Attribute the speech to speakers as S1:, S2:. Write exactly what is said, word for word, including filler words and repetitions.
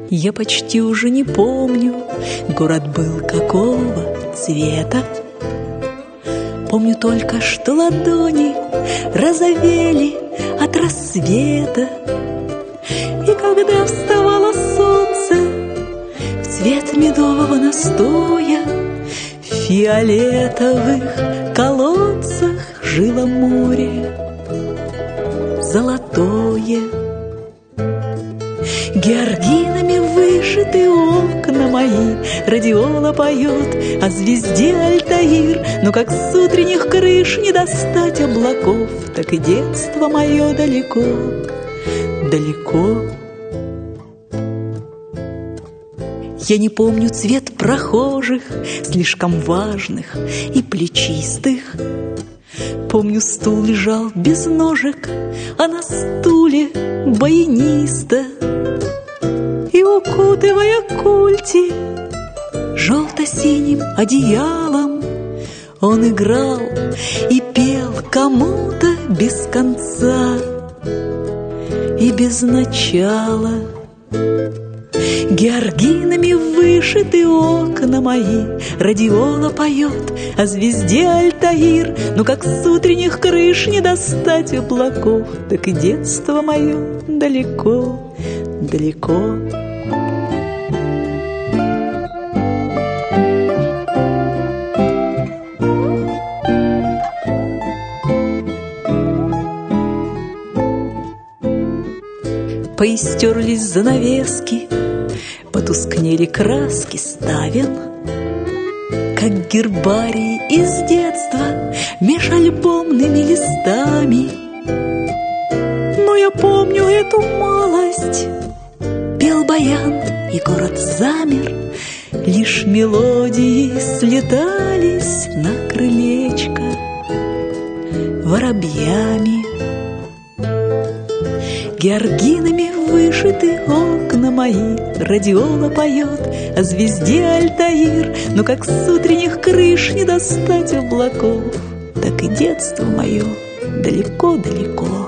S1: Я почти уже не помню, город был какого цвета. Помню только, что ладони розовели от рассвета. И когда вставало солнце в цвет медового настоя, в фиолетовых колодцах жило море золотое. Георгинами вышиты окна мои, радиола поет о звезде Альтаир. Но как с утренних крыш не достать облаков, так и детство мое далеко, далеко. Я не помню цвет прохожих, слишком важных и плечистых. Помню, стул лежал без ножек, а на стуле баяниста. И, укутывая культи желто-синим одеялом, он играл и пел кому-то без конца и без начала. Георгинами вышиты окна мои, радиола поет о звезде Альтаир. Но как с утренних крыш не достать облаков, так и детство мое далеко, далеко. Поистерлись занавески, потускнели краски ставен, как гербарий из детства меж альбомными листами. Но я помню эту малость, пел баян, и город замер, лишь мелодии слетались на крылечко воробьями. Георгинами вышиты окна мои, радиола поет о звезде Альтаир. Но как с утренних крыш не достать облаков, так и детство мое далеко-далеко.